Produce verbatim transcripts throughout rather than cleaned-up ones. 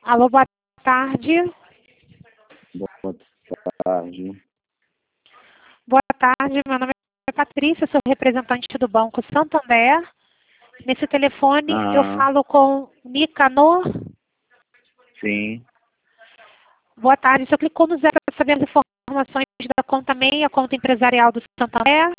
Alô, boa tarde. Boa tarde. Boa tarde, meu nome é Patrícia, sou representante do Banco Santander. Nesse telefone Ah, eu falo com Nicanor. sim. Boa tarde, o senhor clicou no zero para saber as informações da conta MEI, a conta empresarial do Santander.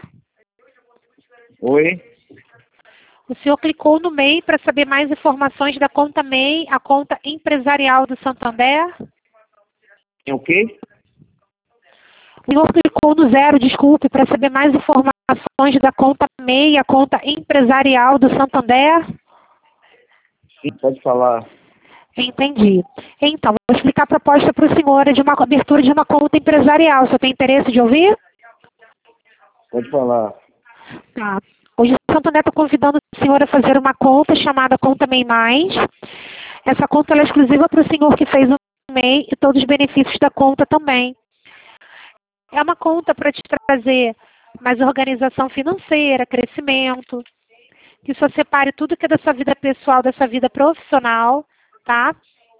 Oi? O senhor clicou no MEI para saber mais informações da conta MEI, a conta empresarial do Santander. É o quê? O senhor clicou no zero, desculpe, para saber mais informações da conta MEI, a conta empresarial do Santander. Sim, pode falar. Entendi. Então, vou explicar a proposta para o senhor é de uma abertura de uma conta empresarial. O senhor tem interesse de ouvir? Pode falar. Tá. Hoje o Santander está convidando o senhor a fazer uma conta chamada Conta MEI Mais. Essa conta ela é exclusiva para o senhor que fez o MEI e todos os benefícios da conta também. É uma conta para te trazer mais organização financeira, crescimento, que o senhor separe tudo que é da sua vida pessoal, da sua vida profissional, tá?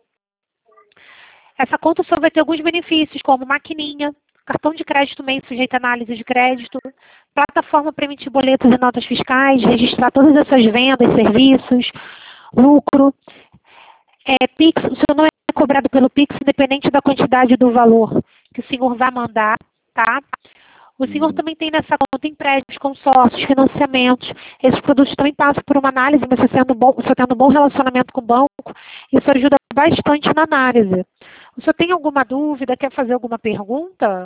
Essa conta só vai ter alguns benefícios, como maquininha, cartão de crédito MEI sujeito a análise de crédito, plataforma para emitir boletos e notas fiscais, registrar todas as suas vendas, serviços, lucro. É, Pix, o senhor não é cobrado pelo Pix, independente da quantidade do valor que o senhor vai mandar, tá? O senhor Hum. também tem nessa conta empréstimos, consórcios, financiamentos. Esses produtos também passam por uma análise, mas você tendo, bom, você tendo um bom relacionamento com o banco, isso ajuda bastante na análise. O senhor tem alguma dúvida? Quer fazer alguma pergunta?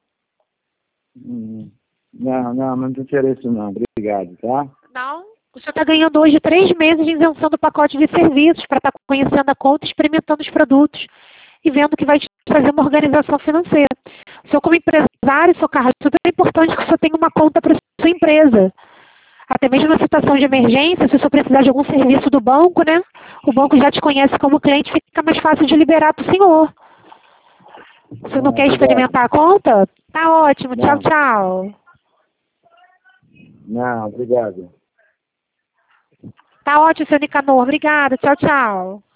Hum. Não, não, não tem interesse não. Obrigado, tá? Não. O senhor está ganhando hoje três meses de isenção do pacote de serviços para estar conhecendo a conta, experimentando os produtos e vendo que vai te trazer uma organização financeira. O senhor, como empresário, seu Carlos, é super importante que o senhor tenha uma conta para a sua empresa. Até mesmo na situação de emergência, se o senhor precisar de algum serviço do banco, né? O banco já te conhece como cliente, fica mais fácil de liberar para o senhor. Você não, Não, quer obrigado. experimentar a conta? Tá ótimo. Não. Tchau, tchau. Não, obrigado. Tá ótimo, seu Nicanor. Obrigada. Tchau, tchau.